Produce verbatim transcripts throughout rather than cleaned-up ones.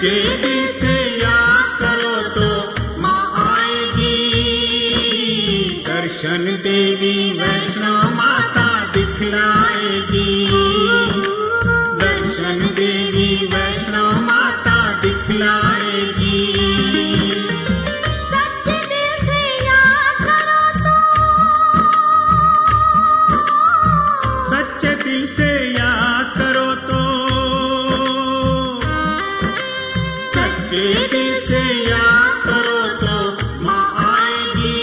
सच्चे दिल से याद करो तो माँ आएगी। दर्शन देवी वैष्णो माता दिखलाएगी। दर्शन देवी वैष्णो माता दिखलाएगी। सच्चे दिल से याद करो तो, सच्चे दिल से याद करो तो, सच्चे दिल से याद करो तो माँ आएगी।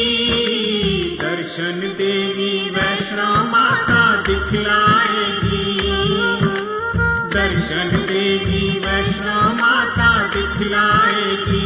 दर्शन देवी वैष्णो माता दिखलाएगी। दर्शन देवी वैष्णो माता दिखलाएगी।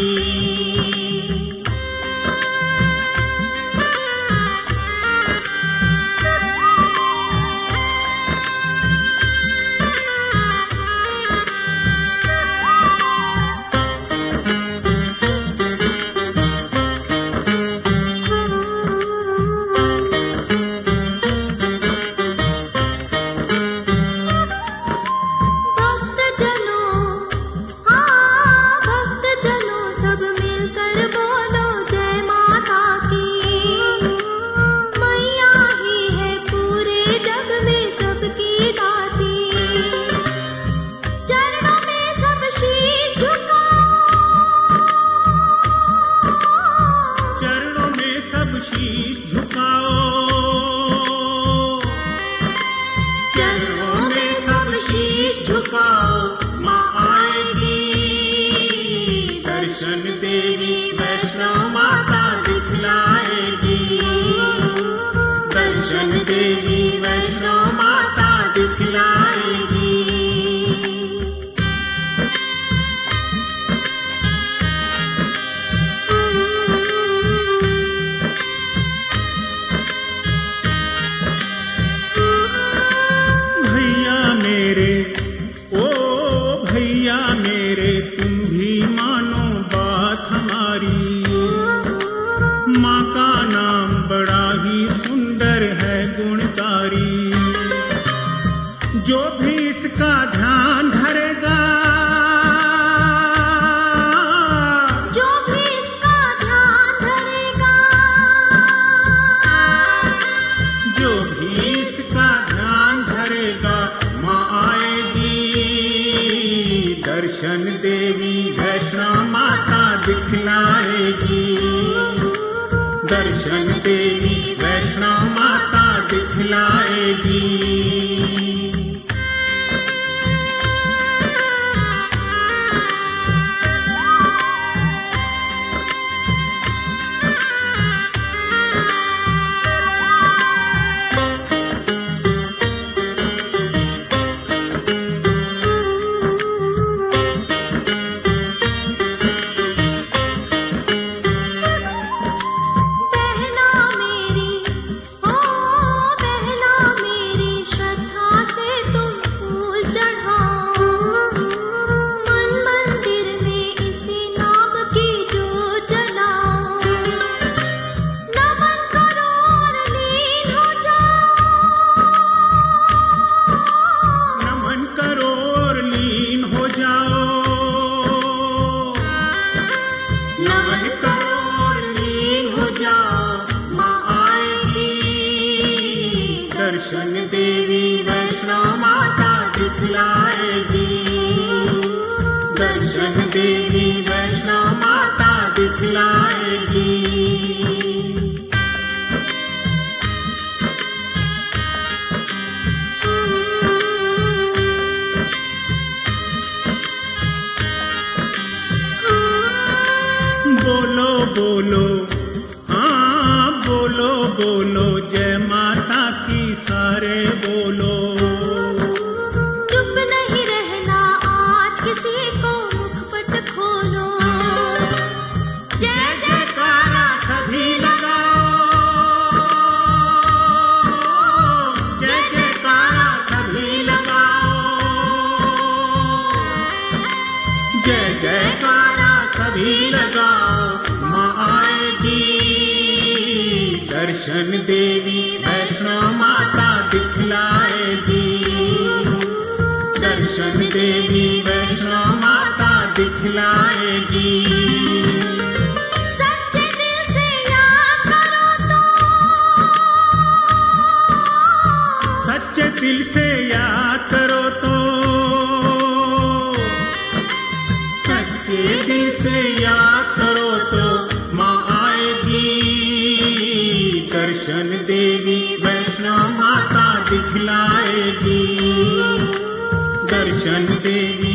दर्शन देवी वैष्णो माता दिखलाएगी। दर्शन देवी वैष्णो माता दिखलाएगी। भैया मेरे, ओ भैया मेरे, तुम भी मानो बात हमारी। माँ का नाम बड़ा ही सुंदर है गुणकारी। जो भी इसका ध्यान धरेगा, जो भी इसका ध्यान धरेगा, जो भी इसका ध्यान धरेगा माँ आएगी। दर्शन देवी वैष्णो माता दिखलाएगी। दर्शन देवी वैष्णो माता दिखलाएगी। दर्शन देवी वैष्णो माता दिखलाएगी। दर्शन देवी वैष्णो माता दिखलाएगी। बोलो बोलो, हाँ बोलो बोलो, जय माता की सारे बोलो। चुप नहीं रहना, आज किसी को मुखपट खोलो। जय जयकारा सभी लगाओ। जय जयकारा सभी लगाओ। जय जयकारा सभी लगाओ, माँ आएगी। दर्शन देवी वैष्णो माता दिखलाएगी। दर्शन देवी वैष्णो माता दिखलाएगी। सच्चे दिल से याद करो तो, सच्चे दिल से याद करो तो, सच्चे दिल से याद करो तो माँ आएगी। दर्शन देवी वैष्णो माता दिखलाएगी। दर्शन देवी